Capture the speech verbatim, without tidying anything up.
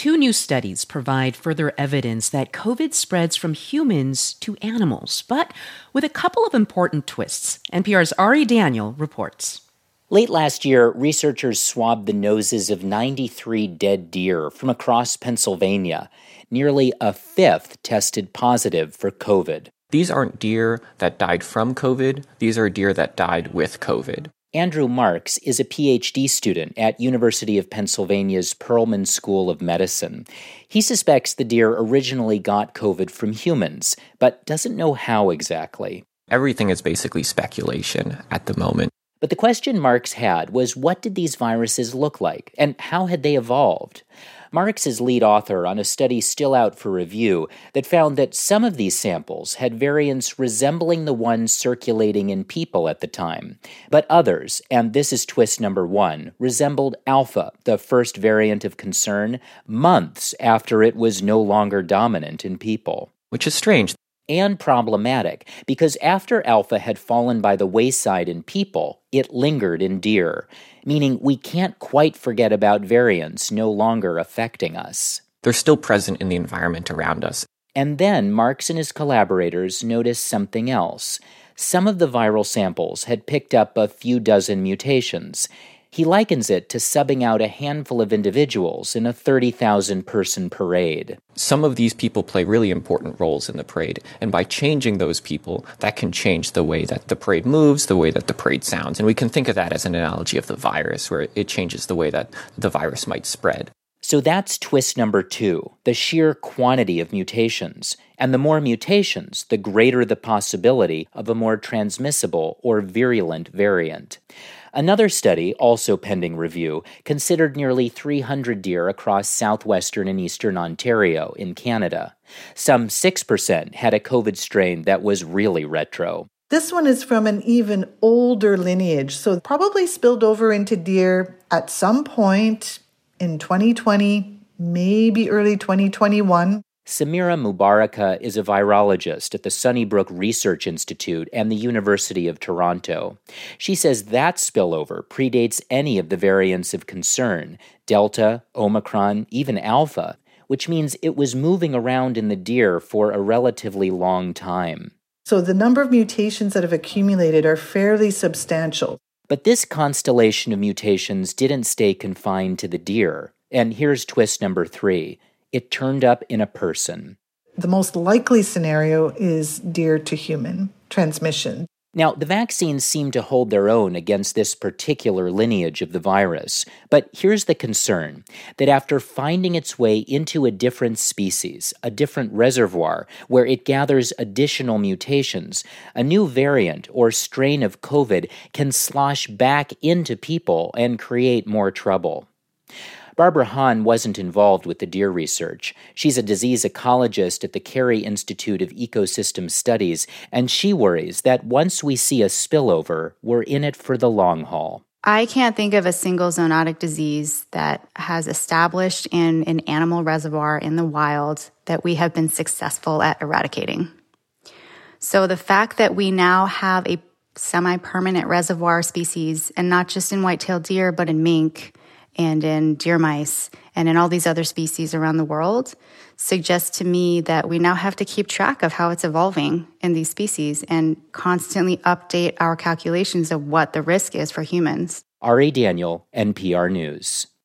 Two new studies provide further evidence that COVID spreads from humans to animals, but with a couple of important twists. N P R's Ari Daniel reports. Late last year, researchers swabbed the noses of ninety-three dead deer from across Pennsylvania. Nearly a fifth tested positive for COVID. These aren't deer that died from COVID. These are deer that died with COVID. Andrew Marks is a P H D student at University of Pennsylvania's Perelman School of Medicine. He suspects the deer originally got COVID from humans, but doesn't know how exactly. Everything is basically speculation at the moment. But the question Marks had was, what did these viruses look like, and how had they evolved? Marks is lead author on a study still out for review that found that some of these samples had variants resembling the ones circulating in people at the time, but others, and this is twist number one, resembled Alpha, the first variant of concern, months after it was no longer dominant in people. Which is strange. And problematic, because after Alpha had fallen by the wayside in people, it lingered in deer, meaning we can't quite forget about variants no longer affecting us. They're still present in the environment around us. And then Marks and his collaborators noticed something else. Some of the viral samples had picked up a few dozen mutations. He likens it to subbing out a handful of individuals in a thirty thousand person parade. Some of these people play really important roles in the parade, and by changing those people, that can change the way that the parade moves, the way that the parade sounds. And we can think of that as an analogy of the virus, where it changes the way that the virus might spread. So that's twist number two, the sheer quantity of mutations. And the more mutations, the greater the possibility of a more transmissible or virulent variant. Another study, also pending review, considered nearly three hundred deer across southwestern and eastern Ontario in Canada. Some six percent had a COVID strain that was really retro. This one is from an even older lineage, so probably spilled over into deer at some point in twenty twenty, maybe early twenty twenty-one. Samira Mubaraka is a virologist at the Sunnybrook Research Institute and the University of Toronto. She says that spillover predates any of the variants of concern, Delta, Omicron, even Alpha, which means it was moving around in the deer for a relatively long time. So the number of mutations that have accumulated are fairly substantial. But this constellation of mutations didn't stay confined to the deer. And here's twist number three. It turned up in a person. The most likely scenario is deer to human transmission. Now, the vaccines seem to hold their own against this particular lineage of the virus. But here's the concern, that after finding its way into a different species, a different reservoir, where it gathers additional mutations, a new variant or strain of COVID can slosh back into people and create more trouble. Barbara Hahn wasn't involved with the deer research. She's a disease ecologist at the Carey Institute of Ecosystem Studies, and she worries that once we see a spillover, we're in it for the long haul. I can't think of a single zoonotic disease that has established in an animal reservoir in the wild that we have been successful at eradicating. So the fact that we now have a semi-permanent reservoir species, and not just in white-tailed deer, but in mink, and in deer mice, and in all these other species around the world, suggests to me that we now have to keep track of how it's evolving in these species and constantly update our calculations of what the risk is for humans. Ari Daniel, N P R News.